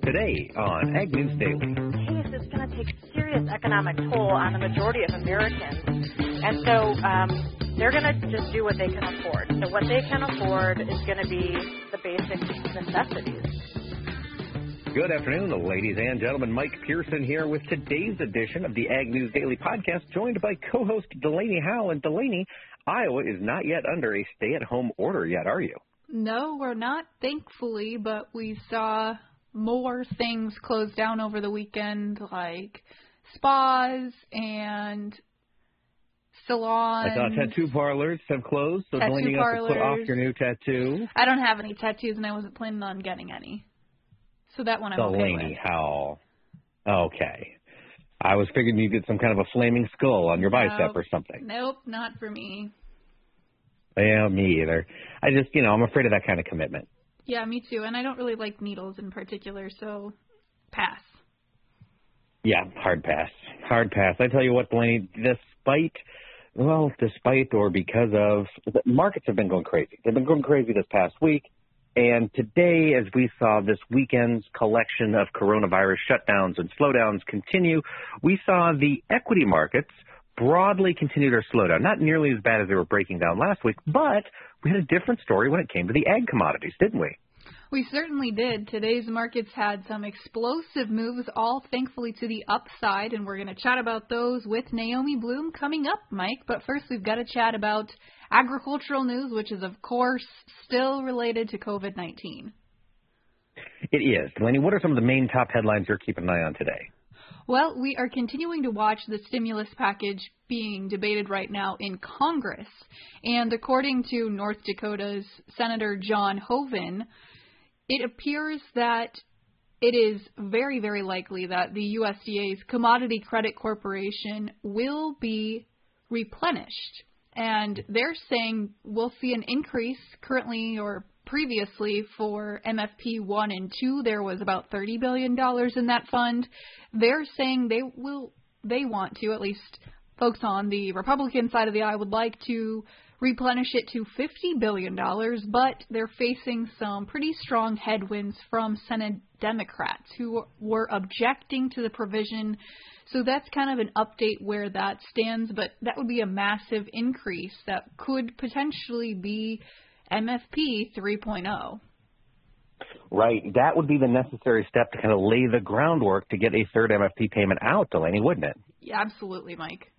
today on Ag News Daily. Case is going to take serious economic toll on the majority of Americans. And so they're going to just do what they can afford. So what they can afford is going to be the basic necessities. Good afternoon, ladies and gentlemen. Mike Pearson here with today's edition of the Ag News Daily podcast, joined by co-host Delaney Howell. And Delaney, Iowa is not yet under a stay-at-home order yet, are you? No, we're not, thankfully, but we saw more things close down over the weekend, like spas and salons. I saw tattoo parlors have closed, so Delaney, you have to put off your new tattoo. I don't have any tattoos, and I wasn't planning on getting any. So that one I'm okay with. Delaney Howell. Okay. I was figuring you'd get some kind of a flaming skull on your bicep or something. Nope, not for me. Yeah, me either. I just, I'm afraid of that kind of commitment. Yeah, me too. And I don't really like needles in particular, so pass. Yeah, hard pass. Hard pass. I tell you what, Delaney, despite or because of, the markets have been going crazy. They've been going crazy this past week. And today, as we saw this weekend's collection of coronavirus shutdowns and slowdowns continue, we saw the equity markets broadly continue their slowdown. Not nearly as bad as they were breaking down last week, but we had a different story when it came to the ag commodities, didn't we? We certainly did. Today's markets had some explosive moves, all thankfully to the upside, and we're going to chat about those with Naomi Bloom coming up, Mike. But first, we've got to chat about agricultural news, which is, of course, still related to COVID-19. It is. Delaney, what are some of the main top headlines you're keeping an eye on today? Well, we are continuing to watch the stimulus package being debated right now in Congress. And according to North Dakota's Senator John Hoeven, it appears that it is very, very likely that the USDA's Commodity Credit Corporation will be replenished. And they're saying we'll see an increase currently or previously for MFP 1 and 2. There was about $30 billion in that fund. They're saying they want to, at least folks on the Republican side of the aisle would like to replenish it to $50 billion, but they're facing some pretty strong headwinds from Senate Democrats who were objecting to the provision. So that's kind of an update where that stands, but that would be a massive increase that could potentially be MFP 3.0. Right. That would be the necessary step to kind of lay the groundwork to get a third MFP payment out, Delaney, wouldn't it? Yeah, absolutely, Mike.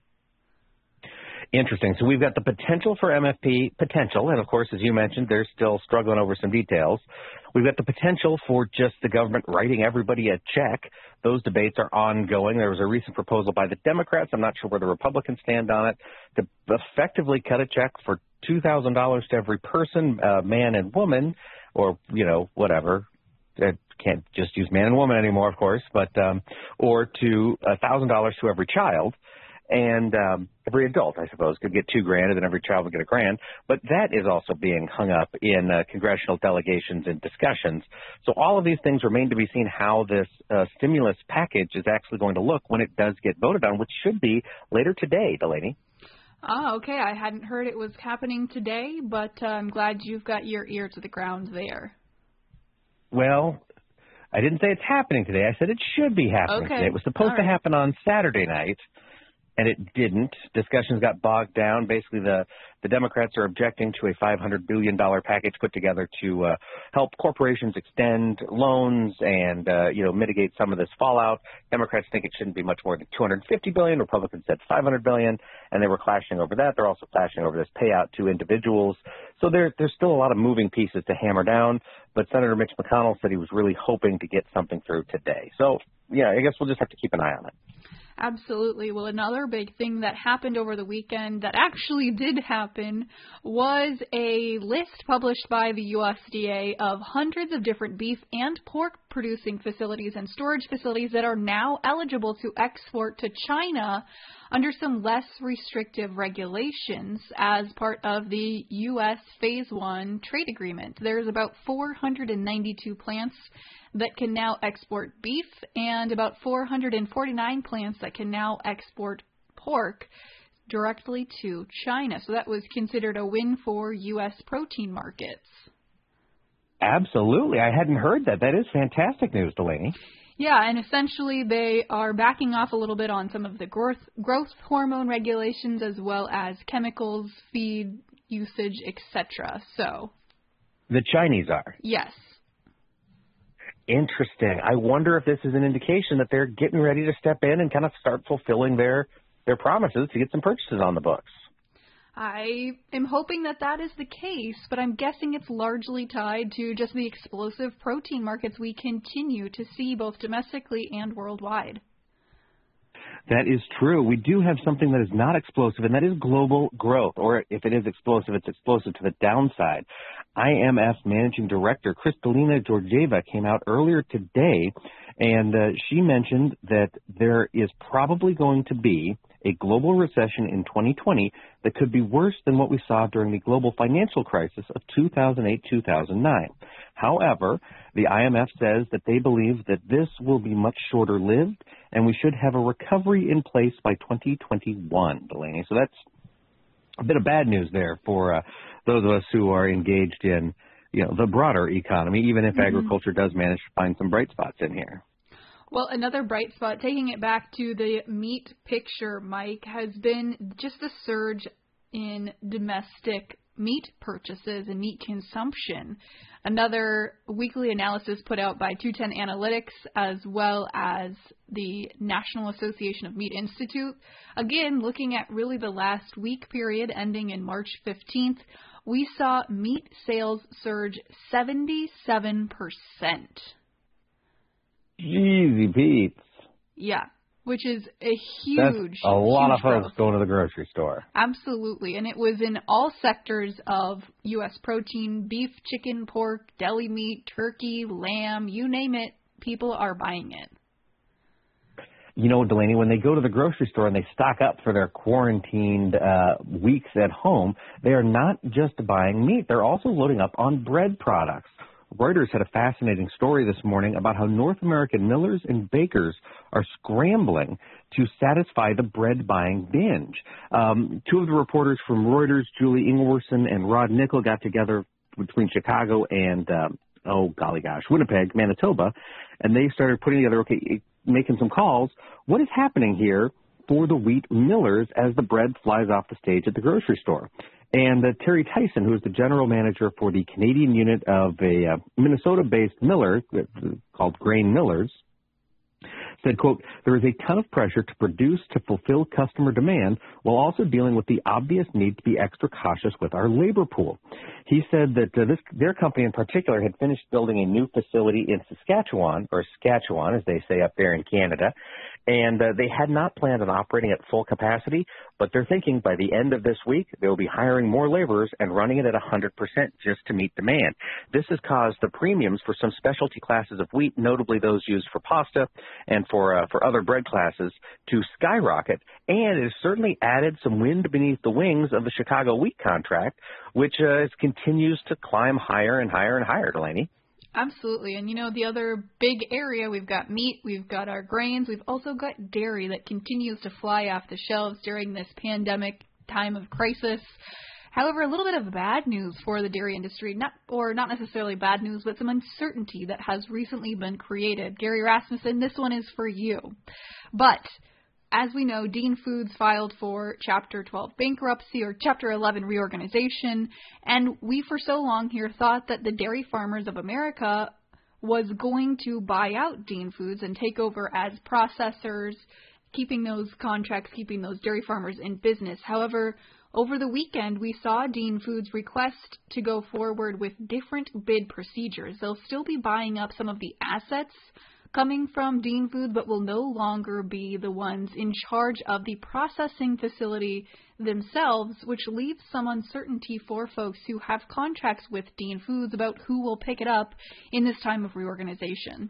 Interesting. So we've got the potential for MFP, and of course, as you mentioned, they're still struggling over some details. We've got the potential for just the government writing everybody a check. Those debates are ongoing. There was a recent proposal by the Democrats, I'm not sure where the Republicans stand on it, to effectively cut a check for $2,000 to every person, man and woman, or, whatever. Can't just use man and woman anymore, of course, but or to $1,000 to every child. And every adult, I suppose, could get $2,000, and then every child would get $1,000. But that is also being hung up in congressional delegations and discussions. So all of these things remain to be seen how this stimulus package is actually going to look when it does get voted on, which should be later today, Delaney. Oh, okay. I hadn't heard it was happening today, but I'm glad you've got your ear to the ground there. Well, I didn't say it's happening today. I said it should be happening today. It was supposed to happen on Saturday night, and it didn't. Discussions got bogged down. Basically, the Democrats are objecting to a $500 billion package put together to help corporations extend loans and, mitigate some of this fallout. Democrats think it shouldn't be much more than $250 billion. Republicans said $500 billion, and they were clashing over that. They're also clashing over this payout to individuals. So there's still a lot of moving pieces to hammer down, but Senator Mitch McConnell said he was really hoping to get something through today. So, I guess we'll just have to keep an eye on it. Absolutely. Well, another big thing that happened over the weekend that actually did happen was a list published by the USDA of hundreds of different beef and pork producing facilities and storage facilities that are now eligible to export to China under some less restrictive regulations as part of the U.S. Phase 1 trade agreement. There's about 492 plants that can now export beef and about 449 plants that can now export pork directly to China. So that was considered a win for U.S. protein markets. Absolutely. I hadn't heard that. That is fantastic news, Delaney. Yeah, and essentially they are backing off a little bit on some of the growth hormone regulations as well as chemicals, feed usage, etc. So the Chinese are. Yes. Interesting. I wonder if this is an indication that they're getting ready to step in and kind of start fulfilling their promises to get some purchases on the books. I am hoping that is the case, but I'm guessing it's largely tied to just the explosive protein markets we continue to see both domestically and worldwide. That is true. We do have something that is not explosive, and that is global growth. Or if it is explosive, it's explosive to the downside. IMF Managing Director Kristalina Georgieva came out earlier today, and she mentioned that there is probably going to be a global recession in 2020 that could be worse than what we saw during the global financial crisis of 2008-2009. However, the IMF says that they believe that this will be much shorter lived, and we should have a recovery in place by 2021, Delaney. So that's a bit of bad news there for those of us who are engaged in, the broader economy, even if agriculture does manage to find some bright spots in here. Well, another bright spot, taking it back to the meat picture, Mike, has been just a surge in domestic meat purchases and meat consumption. Another weekly analysis put out by 210 Analytics as well as the National Association of Meat Institute. Again, looking at really the last week period ending in March 15th, we saw meat sales surge 77%. Easy Pete's. Yeah, which is a huge, That's a lot huge of folks growth. going to the grocery store. Absolutely, and it was in all sectors of U.S. protein, beef, chicken, pork, deli meat, turkey, lamb, you name it, people are buying it. You know, Delaney, when they go to the grocery store and they stock up for their quarantined weeks at home, they are not just buying meat. They're also loading up on bread products. Reuters had a fascinating story this morning about how North American millers and bakers are scrambling to satisfy the bread buying binge. Two of the reporters from Reuters, Julie Ingwerson and Rod Nickel, got together between Chicago and, Winnipeg, Manitoba, and they started putting together, making some calls. What is happening here for the wheat millers as the bread flies off the stage at the grocery store? And Terry Tyson, who is the general manager for the Canadian unit of a Minnesota-based miller called Grain Millers, said, quote, "There is a ton of pressure to produce to fulfill customer demand while also dealing with the obvious need to be extra cautious with our labor pool." He said that their company in particular had finished building a new facility in Saskatchewan, or Saskatchewan as they say up there in Canada, and they had not planned on operating at full capacity, but they're thinking by the end of this week they will be hiring more laborers and running it at 100% just to meet demand. This has caused the premiums for some specialty classes of wheat, notably those used for pasta and for other bread classes, to skyrocket, and it has certainly added some wind beneath the wings of the Chicago wheat contract, which continues to climb higher and higher and higher, Delaney. Absolutely. And, the other big area, we've got meat, we've got our grains, we've also got dairy that continues to fly off the shelves during this pandemic time of crisis. However, a little bit of bad news for the dairy industry, not necessarily bad news, but some uncertainty that has recently been created. Gary Rasmussen, this one is for you. But as we know, Dean Foods filed for Chapter 12 bankruptcy or Chapter 11 reorganization, and we for so long here thought that the Dairy Farmers of America was going to buy out Dean Foods and take over as processors, keeping those contracts, keeping those dairy farmers in business. However, over the weekend, we saw Dean Foods request to go forward with different bid procedures. They'll still be buying up some of the assets coming from Dean Foods, but will no longer be the ones in charge of the processing facility themselves, which leaves some uncertainty for folks who have contracts with Dean Foods about who will pick it up in this time of reorganization.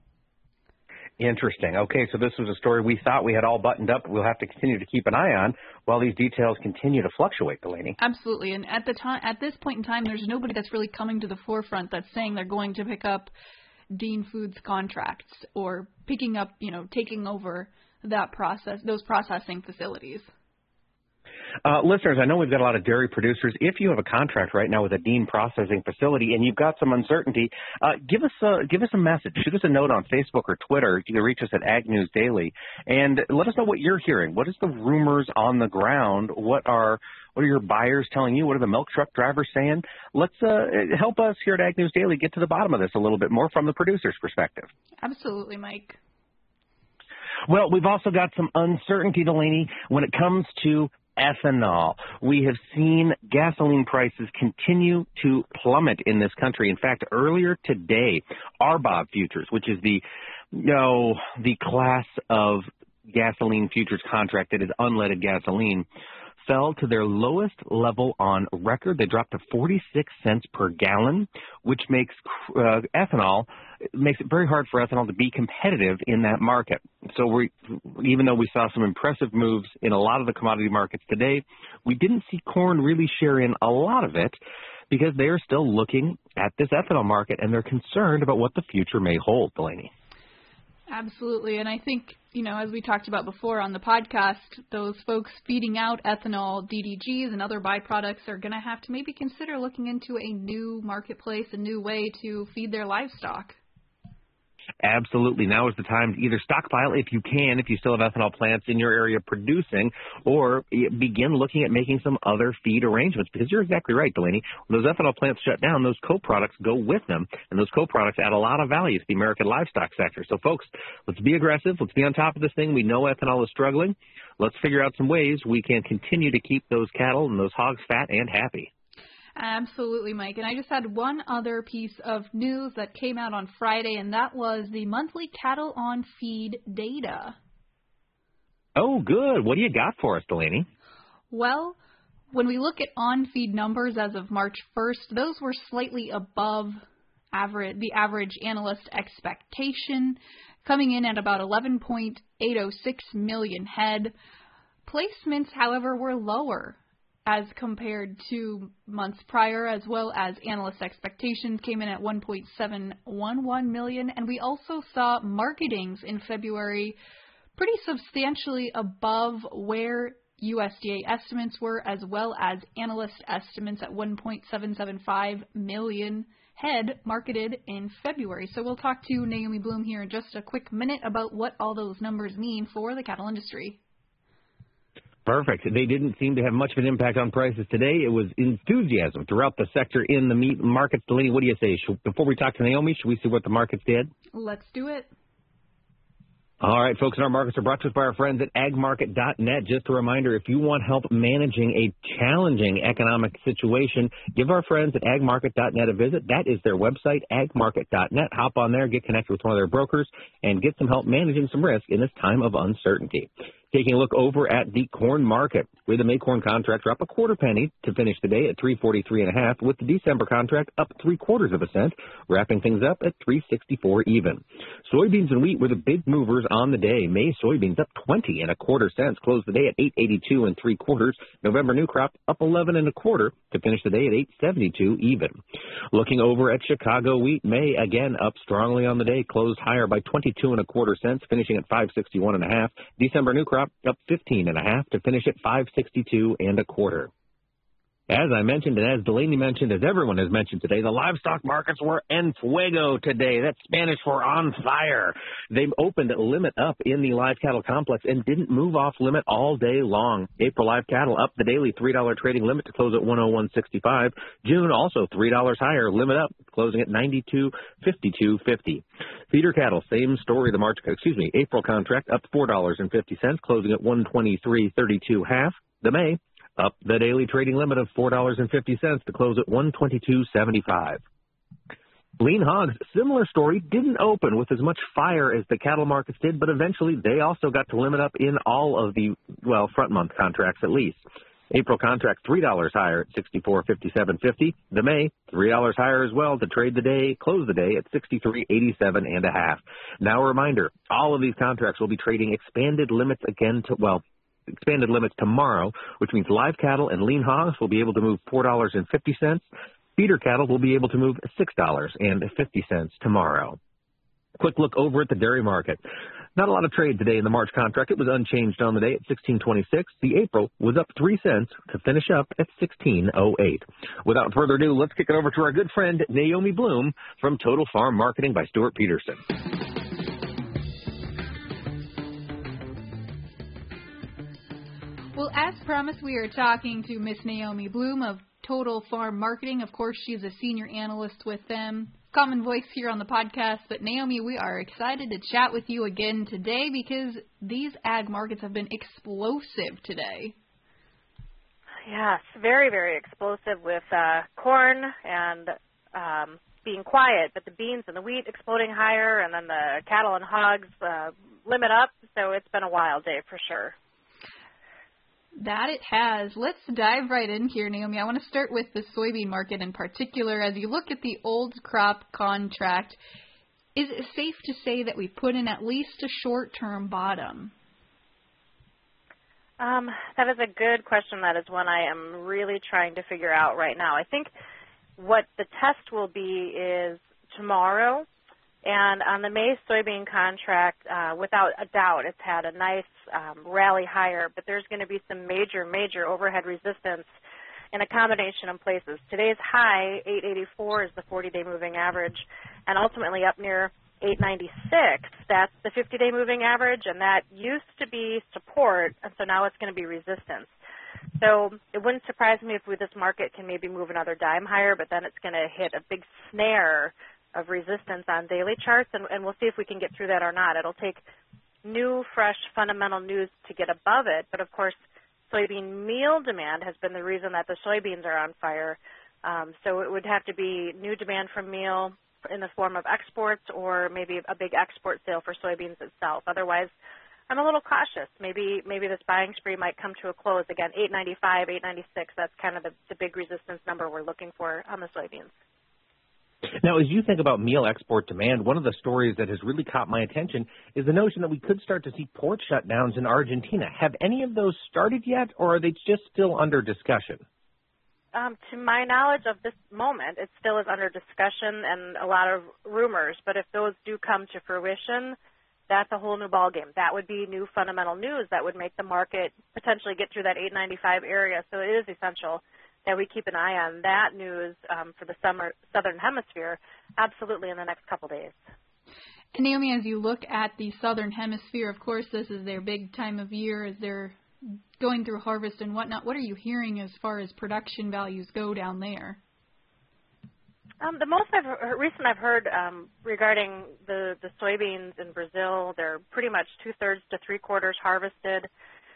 Interesting. Okay, so this was a story we thought we had all buttoned up. We'll have to continue to keep an eye on while these details continue to fluctuate, Delaney. Absolutely. And at this point in time, there's nobody that's really coming to the forefront that's saying they're going to pick up Dean Foods contracts or picking up, taking over that process, those processing facilities. Listeners, I know we've got a lot of dairy producers. If you have a contract right now with a Dean processing facility and you've got some uncertainty, give us a message. Shoot us a note on Facebook or Twitter. You can reach us at Ag News Daily and let us know what you're hearing. What is the rumors on the ground? What are your buyers telling you? What are the milk truck drivers saying? Let's help us here at Ag News Daily get to the bottom of this a little bit more from the producer's perspective. Absolutely, Mike. Well, we've also got some uncertainty, Delaney, when it comes to ethanol. We have seen gasoline prices continue to plummet in this country. In fact, earlier today, RBOB futures, which is the class of gasoline futures contract that is unleaded gasoline, fell to their lowest level on record. They dropped to 46 cents per gallon, which makes makes it very hard for ethanol to be competitive in that market. So even though we saw some impressive moves in a lot of the commodity markets today, we didn't see corn really share in a lot of it because they are still looking at this ethanol market and they're concerned about what the future may hold, Delaney. Absolutely. And I think, as we talked about before on the podcast, those folks feeding out ethanol, DDGs, and other byproducts are going to have to maybe consider looking into a new marketplace, a new way to feed their livestock. Absolutely. Now is the time to either stockpile if you can, if you still have ethanol plants in your area producing, or begin looking at making some other feed arrangements. Because you're exactly right, Delaney. When those ethanol plants shut down, those co-products go with them, and those co-products add a lot of value to the American livestock sector. So, folks, let's be aggressive. Let's be on top of this thing. We know ethanol is struggling. Let's figure out some ways we can continue to keep those cattle and those hogs fat and happy. Absolutely, Mike. And I just had one other piece of news that came out on Friday, and that was the monthly cattle on feed data. Oh, good. What do you got for us, Delaney? Well, when we look at on-feed numbers as of March 1st, those were slightly above the average analyst expectation, coming in at about 11.806 million head. Placements, however, were lower as compared to months prior, as well as analyst expectations came in at 1.711 million. And we also saw marketings in February pretty substantially above where USDA estimates were, as well as analyst estimates at 1.775 million head marketed in February. So we'll talk to Naomi Blohm here in just a quick minute about what all those numbers mean for the cattle industry. Perfect. They didn't seem to have much of an impact on prices today. It was enthusiasm throughout the sector in the meat markets. Delaney, what do you say? Before we talk to Naomi, should we see what the markets did? Let's do it. All right, folks, and our markets are brought to us by our friends at agmarket.net. Just a reminder, if you want help managing a challenging economic situation, give our friends at agmarket.net a visit. That is their website, agmarket.net. Hop on there, get connected with one of their brokers, and get some help managing some risk in this time of uncertainty. Taking a look over at the corn market, with the May corn contract drop a quarter penny to finish the day at 343.5, with the December contract up 0.75 cents, wrapping things up at 364 even. Soybeans and wheat were the big movers on the day. May soybeans up 20.25 cents, closed the day at 882 3/4. November new crop up 11.25 to finish the day at 872 even. Looking over at Chicago wheat, May again up strongly on the day, closed higher by 22.25 cents, finishing at 561.5. December new crop up 15.5 to finish at 562.25. As I mentioned, and as Delaney mentioned, as everyone has mentioned today, the livestock markets were en fuego today. That's Spanish for on fire. They opened limit up in the live cattle complex and didn't move off limit all day long. April live cattle up the daily $3 trading limit to close at 101.65. June also $3 higher, limit up, closing at 92.52.50. Feeder cattle, same story. The April contract up $4.50, closing at 123.32.5. The May up the daily trading limit of $4.50 to close at 122.75. Lean hogs, similar story, didn't open with as much fire as the cattle markets did, but eventually they also got to limit up in all of the, front month contracts at least. April contract $3 higher at 64.57.50. The May $3 higher as well to close the day at 63.87.5. Now a reminder, all of these contracts will be trading expanded limits tomorrow, which means live cattle and lean hogs will be able to move $4.50. Feeder cattle will be able to move $6.50 tomorrow. Quick look over at the dairy market. Not a lot of trade today in the March contract. It was unchanged on the day at 16.26. The April was up 3 cents to finish up at 16.08. Without further ado, let's kick it over to our good friend Naomi Blohm from Total Farm Marketing by Stuart Peterson. Well, as promised, we are talking to Miss Naomi Blohm of Total Farm Marketing. Of course, she's a senior analyst with them. Common voice here on the podcast. But Naomi, we are excited to chat with you again today because these ag markets have been explosive today. Yes, very, very explosive with corn and being quiet, but the beans and the wheat exploding higher, and then the cattle and hogs limit up. So it's been a wild day for sure. That it has. Let's dive right in here, Naomi. I want to start with the soybean market in particular. As you look at the old crop contract, is it safe to say that we put in at least a short-term bottom? That is a good question. That is one I am really trying to figure out right now. I think what the test will be is tomorrow. And on the May soybean contract, without a doubt, it's had a nice rally higher, but there's going to be some major overhead resistance in a combination of places. Today's high, 884, is the 40-day moving average, and ultimately up near 896, that's the 50-day moving average, and that used to be support, and so now it's going to be resistance. So it wouldn't surprise me if this market can maybe move another dime higher, but then it's going to hit a big snare of resistance on daily charts, and we'll see if we can get through that or not. It'll take new, fresh, fundamental news to get above it, but of course, soybean meal demand has been the reason that the soybeans are on fire. So it would have to be new demand from meal in the form of exports or maybe a big export sale for soybeans itself. Otherwise, I'm a little cautious. Maybe this buying spree might come to a close. Again, 895, 896, that's kind of the big resistance number we're looking for on the soybeans. Now, as you think about meal export demand, one of the stories that has really caught my attention is the notion that we could start to see port shutdowns in Argentina. Have any of those started yet, or are they just still under discussion? To my knowledge of this moment, it still is under discussion and a lot of rumors. But if those do come to fruition, that's a whole new ballgame. That would be new fundamental news that would make the market potentially get through that 895 area. So it is essential that we keep an eye on that news for the southern hemisphere, absolutely, in the next couple days. And Naomi, as you look at the southern hemisphere, of course, this is their big time of year as they're going through harvest and whatnot. What are you hearing as far as production values go down there? The most recent I've heard regarding the soybeans in Brazil, they're pretty much 2/3 to 3/4 harvested.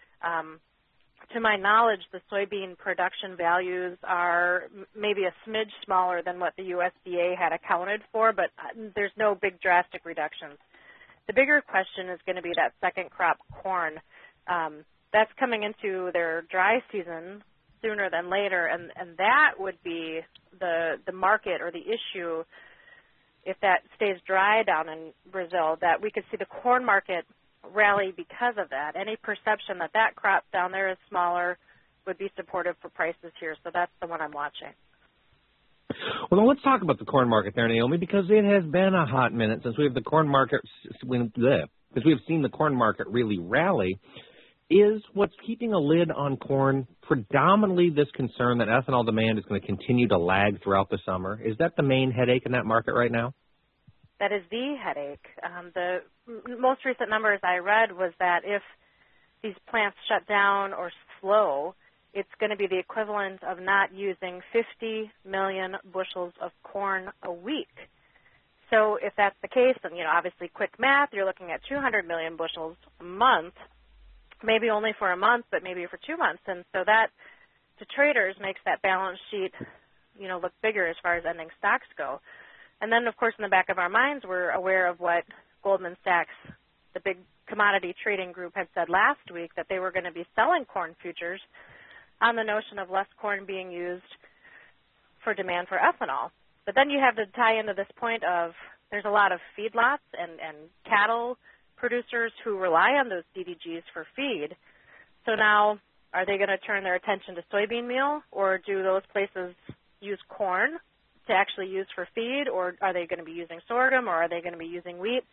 To my knowledge, the soybean production values are maybe a smidge smaller than what the USDA had accounted for, but there's no big drastic reductions. The bigger question is going to be that second crop corn. That's coming into their dry season sooner than later, and that would be the market or the issue if that stays dry down in Brazil, that we could see the corn market rally because of that. Any perception that that crop down there is smaller would be supportive for prices here. So that's the one I'm watching. Well, let's talk about the corn market there, Naomi, because it has been a hot minute since we have the corn market, because we have seen the corn market really rally. Is what's keeping a lid on corn predominantly this concern that ethanol demand is going to continue to lag throughout the summer? Is that the main headache in that market right now? That is the headache. The most recent numbers I read was that if these plants shut down or slow, it's going to be the equivalent of not using 50 million bushels of corn a week. So if that's the case, then, obviously quick math, you're looking at 200 million bushels a month, maybe only for a month, but maybe for 2 months. And so that, to traders, makes that balance sheet, look bigger as far as ending stocks go. And then, of course, in the back of our minds, we're aware of what Goldman Sachs, the big commodity trading group, had said last week, that they were going to be selling corn futures on the notion of less corn being used for demand for ethanol. But then you have to tie into this point of there's a lot of feedlots and cattle producers who rely on those DDGs for feed. So now, are they going to turn their attention to soybean meal, or do those places use corn to actually use for feed, or are they going to be using sorghum, or are they going to be using wheat?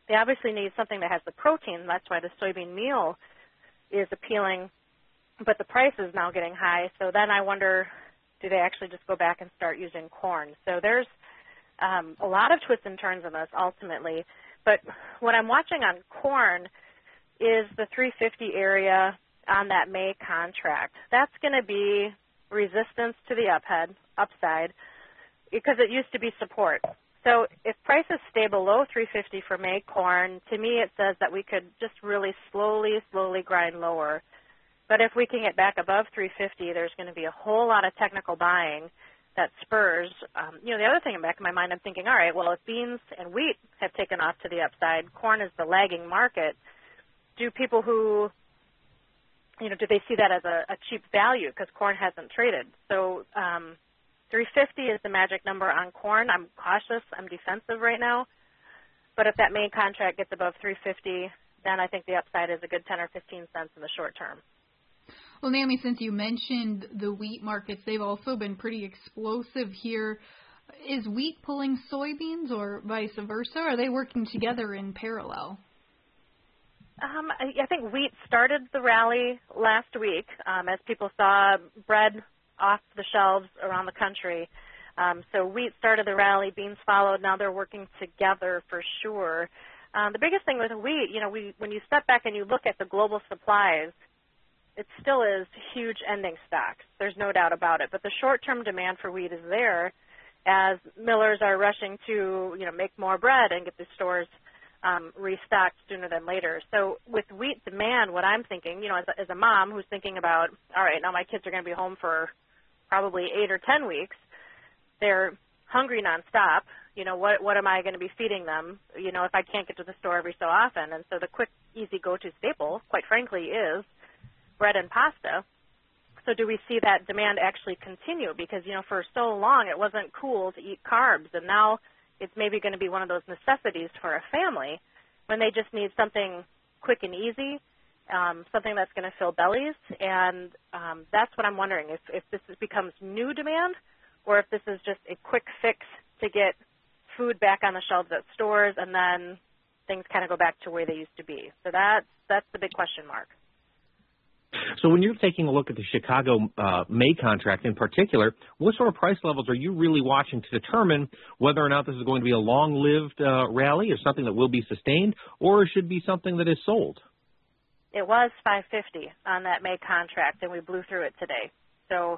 they obviously need something that has the protein. That's why the soybean meal is appealing, but the price is now getting high. So then I wonder, do they actually just go back and start using corn? So there's a lot of twists and turns in this ultimately. But what I'm watching on corn is the 350 area on that May contract. That's going to be resistance to the upside, because it used to be support. So if prices stay below 350 for May corn, to me it says that we could just really slowly grind lower. But if we can get back above 350, there's going to be a whole lot of technical buying that spurs. The other thing in the back of my mind, I'm thinking, all right, well, if beans and wheat have taken off to the upside, corn is the lagging market, do people who, do they see that as a cheap value because corn hasn't traded? So 350 is the magic number on corn. I'm cautious. I'm defensive right now. But if that main contract gets above 350, then I think the upside is a good 10 or 15 cents in the short term. Well, Naomi, since you mentioned the wheat markets, they've also been pretty explosive here. Is wheat pulling soybeans or vice versa? Or are they working together in parallel? I think wheat started the rally last week as people saw bread off the shelves around the country. So wheat started the rally, beans followed. Now they're working together for sure. The biggest thing with wheat, when you step back and you look at the global supplies, it still is huge ending stocks. There's no doubt about it. But the short-term demand for wheat is there as millers are rushing to, make more bread and get the stores restocked sooner than later. So with wheat demand, what I'm thinking, as a mom who's thinking about, all right, now my kids are going to be home for probably 8 or 10 weeks. They're hungry nonstop. What am I going to be feeding them, if I can't get to the store every so often? And so the quick, easy go-to staple, quite frankly, is bread and pasta. So do we see that demand actually continue? Because, for so long it wasn't cool to eat carbs, and now it's maybe going to be one of those necessities for a family when they just need something quick and easy, something that's going to fill bellies. And that's what I'm wondering, if this becomes new demand or if this is just a quick fix to get food back on the shelves at stores and then things kind of go back to where they used to be. So that's the big question mark. So when you're taking a look at the Chicago May contract in particular, what sort of price levels are you really watching to determine whether or not this is going to be a long-lived rally or something that will be sustained, or it should be something that is sold? It was $5.50 on that May contract, and we blew through it today. So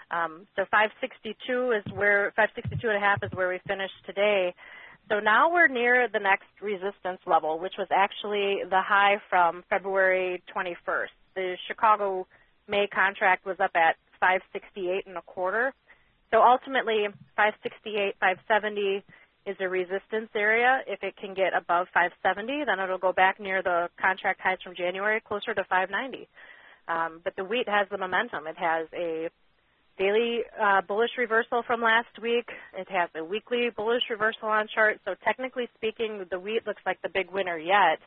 562 is where 562.5 is where we finished today. So now we're near the next resistance level, which was actually the high from February 21st. The Chicago May contract was up at 568.25. So ultimately, 568, 570 is a resistance area. If it can get above 570, then it'll go back near the contract highs from January, closer to 590. But the wheat has the momentum. It has a daily bullish reversal from last week. It has a weekly bullish reversal on chart. So technically speaking, the wheat looks like the big winner yet.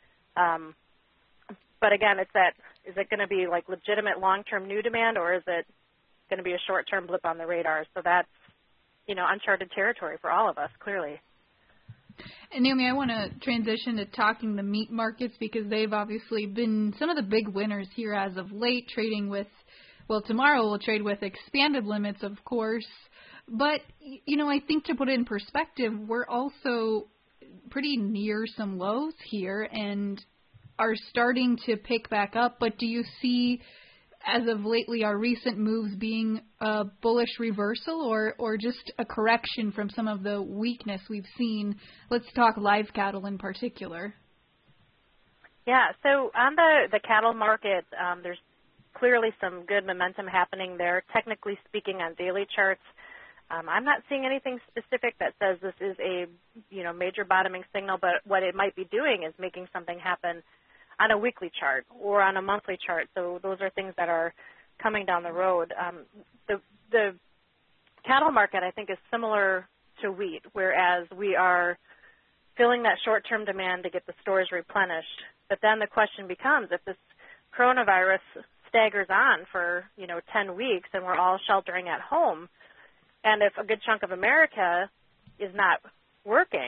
But again, is it going to be like legitimate long-term new demand, or is it going to be a short-term blip on the radar? So that's, uncharted territory for all of us, clearly. And Naomi, I want to transition to talking the meat markets because they've obviously been some of the big winners here as of late, trading with, tomorrow we'll trade with expanded limits, of course. But, I think to put it in perspective, we're also pretty near some lows here and are starting to pick back up. But do you see, as of lately, our recent moves being a bullish reversal or just a correction from some of the weakness we've seen? Let's talk live cattle in particular. Yeah, so on the cattle market, there's clearly some good momentum happening there. Technically speaking, on daily charts, I'm not seeing anything specific that says this is a major bottoming signal, but what it might be doing is making something happen on a weekly chart or on a monthly chart. So those are things that are coming down the road. The cattle market, I think, is similar to wheat, whereas we are filling that short-term demand to get the stores replenished. But then the question becomes, if this coronavirus staggers on for, 10 weeks and we're all sheltering at home, and if a good chunk of America is not working,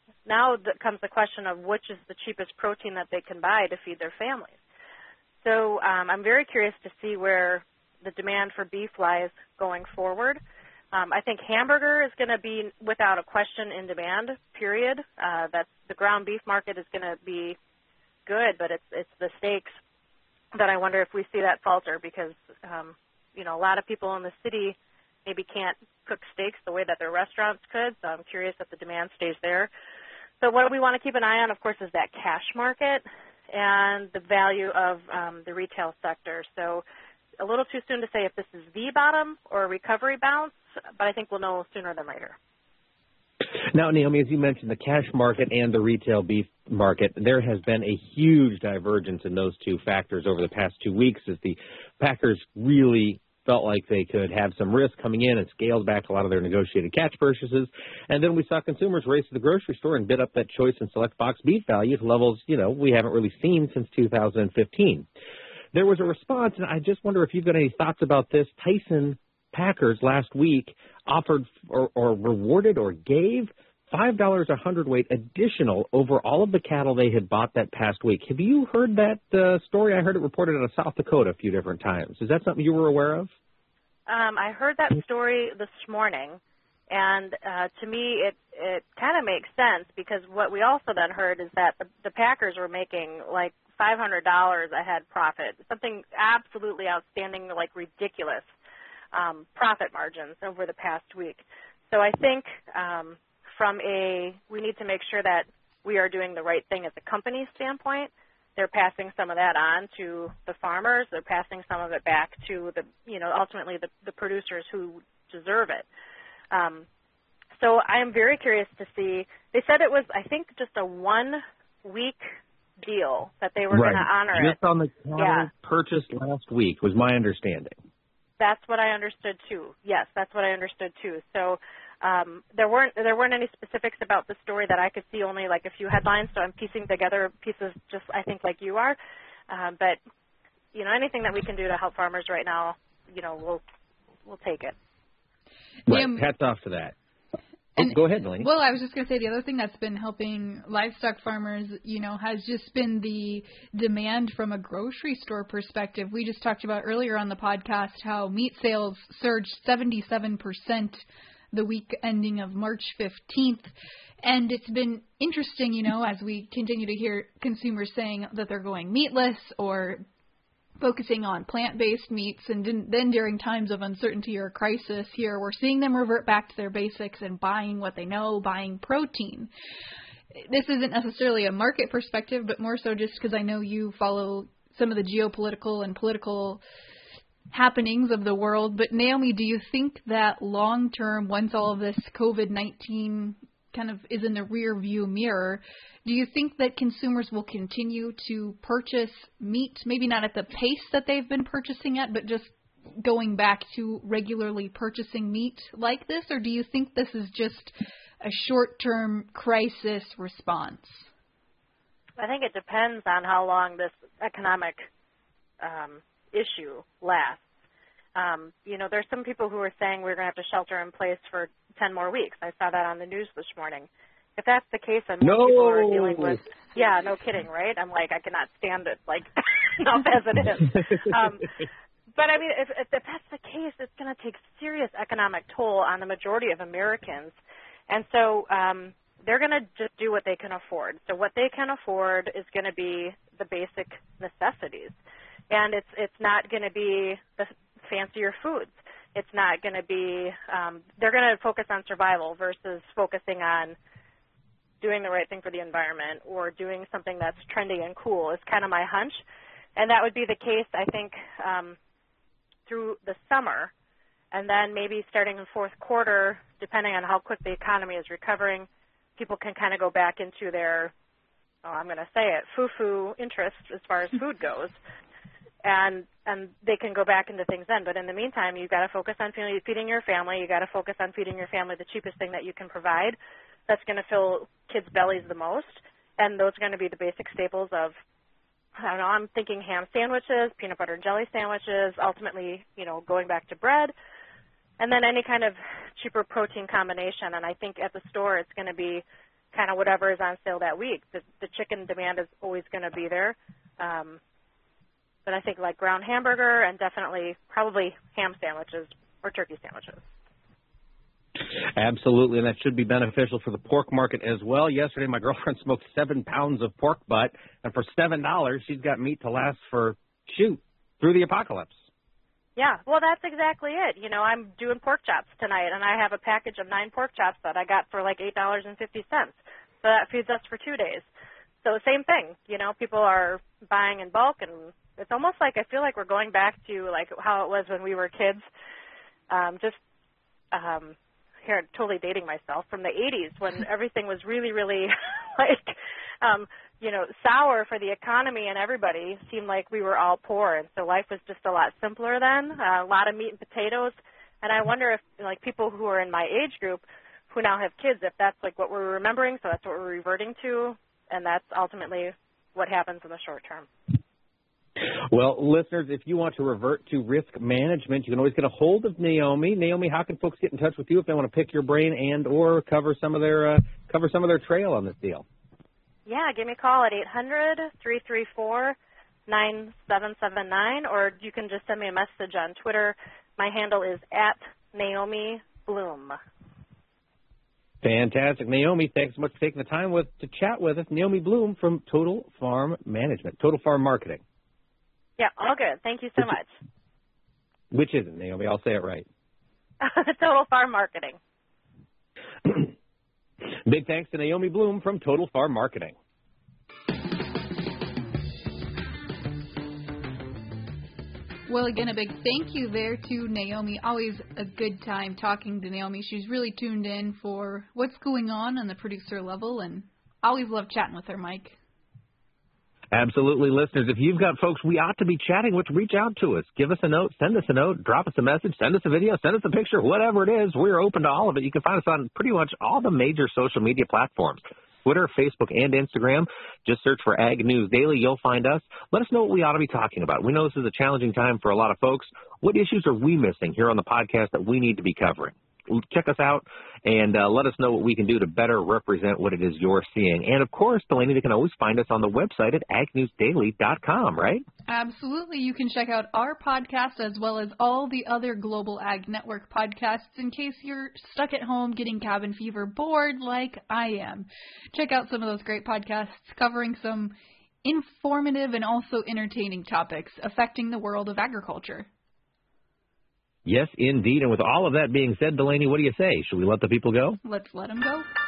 now comes the question of which is the cheapest protein that they can buy to feed their families. So I'm very curious to see where the demand for beef lies going forward. I think hamburger is going to be without a question in demand, period. That's the ground beef market is going to be good, but it's the steaks that I wonder if we see that falter because, a lot of people in the city maybe can't cook steaks the way that their restaurants could, so I'm curious if the demand stays there. But what we want to keep an eye on, of course, is that cash market and the value of the retail sector. So a little too soon to say if this is the bottom or a recovery bounce, but I think we'll know sooner than later. Now, Naomi, as you mentioned, the cash market and the retail beef market, there has been a huge divergence in those two factors over the past 2 weeks as the packers really felt like they could have some risk coming in and scaled back a lot of their negotiated catch purchases. And then we saw consumers race to the grocery store and bid up that choice and select box beef value to levels, we haven't really seen since 2015. There was a response, and I just wonder if you've got any thoughts about this. Tyson Packers last week offered or rewarded or gave $5 a hundredweight additional over all of the cattle they had bought that past week. Have you heard that story? I heard it reported out of South Dakota a few different times. Is that something you were aware of? I heard that story this morning, and to me it kind of makes sense because what we also then heard is that the Packers were making like $500 a head profit, something absolutely outstanding, like ridiculous profit margins over the past week. So I think we need to make sure that we are doing the right thing as a company standpoint. They're passing some of that on to the farmers. They're passing some of it back to ultimately the producers who deserve it. So I am very curious to see. They said it was, I think, just a 1 week deal that they were going to honor just on the cattle purchased last week was my understanding. That's what I understood too. Yes, that's what I understood too. So there weren't any specifics about the story that I could see, only like a few headlines. So I'm piecing together pieces, just I think like you are. But anything that we can do to help farmers right now, we'll take it. Right. Hats off to that. Go ahead, Delaney. Well, I was just going to say the other thing that's been helping livestock farmers, has just been the demand from a grocery store perspective. We just talked about earlier on the podcast how meat sales surged 77% the week ending of March 15th. And it's been interesting, as we continue to hear consumers saying that they're going meatless or focusing on plant-based meats, and then during times of uncertainty or crisis here, we're seeing them revert back to their basics and buying what they know, buying protein. This isn't necessarily a market perspective, but more so just because I know you follow some of the geopolitical and political happenings of the world. But Naomi, do you think that long-term, once all of this COVID-19 kind of is in the rear view mirror, do you think that consumers will continue to purchase meat, maybe not at the pace that they've been purchasing at, but just going back to regularly purchasing meat like this? Or do you think this is just a short-term crisis response? I think it depends on how long this economic issue lasts. There's some people who are saying we're going to have to shelter in place for 10 more weeks. I saw that on the news this morning. If that's the case, and most people are dealing with, no kidding, right? I'm like, I cannot stand it, enough as it is. But I mean, if that's the case, it's going to take serious economic toll on the majority of Americans. And so they're going to just do what they can afford. So what they can afford is going to be the basic necessities. And it's not going to be the fancier foods. It's not going to be, they're going to focus on survival versus focusing on doing the right thing for the environment or doing something that's trendy and cool is kind of my hunch. And that would be the case, I think, through the summer. And then maybe starting in fourth quarter, depending on how quick the economy is recovering, people can kind of go back into their, I'm going to say it, foo-foo interest as far as food goes. And they can go back into things then. But in the meantime, you've got to focus on feeding your family. You've got to focus on feeding your family the cheapest thing that you can provide. That's going to fill kids' bellies the most. And those are going to be the basic staples of, I'm thinking ham sandwiches, peanut butter and jelly sandwiches, ultimately, going back to bread. And then any kind of cheaper protein combination. And I think at the store it's going to be kind of whatever is on sale that week. The chicken demand is always going to be there. But I think like ground hamburger and definitely probably ham sandwiches or turkey sandwiches. Absolutely, and that should be beneficial for the pork market as well. Yesterday, my girlfriend smoked 7 pounds of pork butt, and for $7, she's got meat to last for, through the apocalypse. Yeah, well, that's exactly it. You know, I'm doing pork chops tonight, and I have a package of 9 pork chops that I got for like $8.50. So that feeds us for 2 days. So same thing, you know, people are buying in bulk, and it's almost like I feel like we're going back to like how it was when we were kids. Here, totally dating myself, from the 80s when everything was really, really like, you know, sour for the economy and everybody. Seemed like we were all poor, and so life was just a lot simpler then, a lot of meat and potatoes. And I wonder if, like, people who are in my age group who now have kids, if that's like what we're remembering, so that's what we're reverting to, and that's ultimately what happens in the short term. Well, listeners, if you want to revert to risk management, you can always get a hold of Naomi. Naomi, how can folks get in touch with you if they want to pick your brain and or cover some of their trail on this deal? Yeah, give me a call at 800-334-9779, or you can just send me a message on Twitter. My handle is @NaomiBloom. Fantastic. Naomi, thanks so much for taking the time to chat with us. Naomi Bloom from Total Farm Management, Total Farm Marketing. Yeah, all good. Thank you so much. Which isn't, Naomi? I'll say it right. Total Farm Marketing. Big thanks to Naomi Bloom from Total Farm Marketing. Well, again, a big thank you there to Naomi. Always a good time talking to Naomi. She's really tuned in for what's going on the producer level, and always love chatting with her, Mike. Absolutely, listeners. If you've got folks we ought to be chatting with, reach out to us. Give us a note, send us a note, drop us a message, send us a video, send us a picture, whatever it is. We're open to all of it. You can find us on pretty much all the major social media platforms. Twitter, Facebook, and Instagram. Just search for Ag News Daily. You'll find us. Let us know what we ought to be talking about. We know this is a challenging time for a lot of folks. What issues are we missing here on the podcast that we need to be covering? Check us out and let us know what we can do to better represent what it is you're seeing. And, of course, Delaney, they can always find us on the website at agnewsdaily.com, right? Absolutely. You can check out our podcast as well as all the other Global Ag Network podcasts in case you're stuck at home getting cabin fever bored like I am. Check out some of those great podcasts covering some informative and also entertaining topics affecting the world of agriculture. Yes, indeed. And with all of that being said, Delaney, what do you say? Should we let the people go? Let's let them go.